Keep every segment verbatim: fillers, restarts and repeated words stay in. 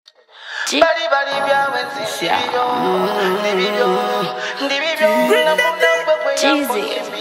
Bali bali byawe nzibyo nibyo nibyo Jeezy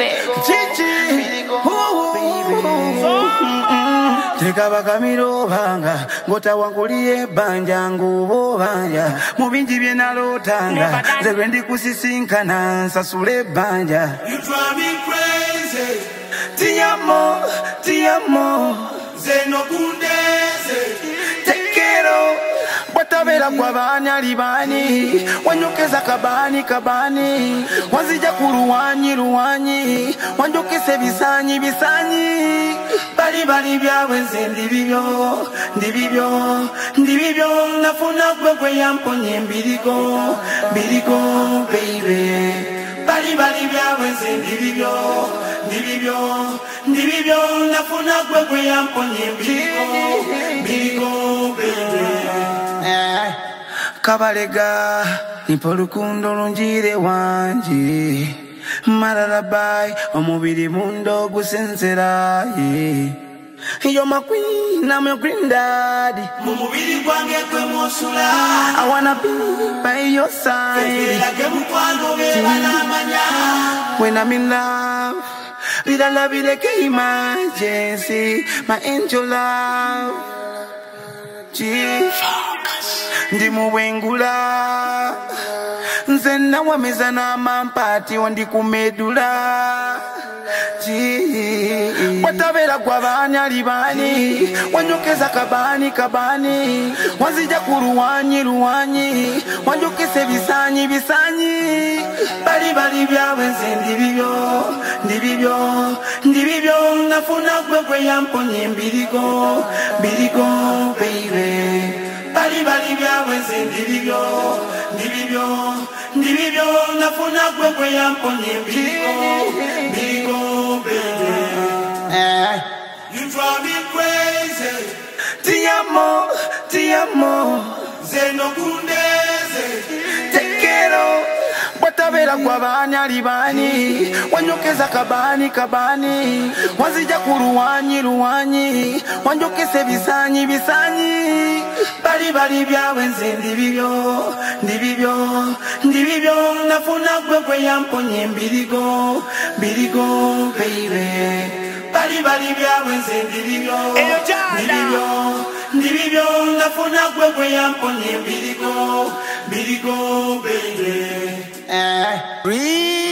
Teka bakamiro banga ngota wanguliye banja ngubo banja mu bingi bye nalotanga ze gwendi kusisinkana nsasule banja. You drive me crazy. Ti amo, ti amo Zeno kundeze. tekero watabera kwa bani alibani wanyokeza kabani kabani wazija kuruwanyi ruwanyi wanjokese bisanyi bisanyi bali bali byawe nze ndibibyo ndibibyo ndibibyo nafuna gwe gwe yamponye mbirigo mbirigo baby bali bali byawe nze ndibibyo ndibibyo ndibibyo nafuna gwe gwe yamponye mbirigo mbirigo baby. Kabalega nipo lukundo lunjire wanje mararabai omubiri mundo gusenzera ye. You're my queen, I'm your granddaddy. Mumubiri gwange kwe mosula. I wanna be by your side when I'm in love. With a love like emergency, my angel love. G ndi muwengula nze nawameza n'amampati wandi kumedula watabera kwa bani alibani wanyokeza kabani kabani wazija kuruwanyi ruwanyi wanjokese bisanyi bisanyi bali bali byawe nze ndibibyo ndibibyo ndibibyo nafuna gwe gwe yamponye mbirigo mbirigo baby bali bali byawe nze ndibibyo ndibibyo ndibibyo nafuna gwe gwe yamponye mbirigo mbirigo baby. You drive me crazy. Ti amo, ti amo Zeno kundeze. tekero watabera kwa bani alibani wanyokeza kabani kabani wazija kuruwanyi ruwanyi wanjokese bisanyi bisanyi bali bali byawe nze ndibibyo ndibibyo ndibibyo nafuna gwe gwe yamponye mbirigo mbirigo baby bali bali byawe nze ndibibyo ndibibyo ndibibyo nafuna gwe gwe yamponye mbirigo mbirigo baby.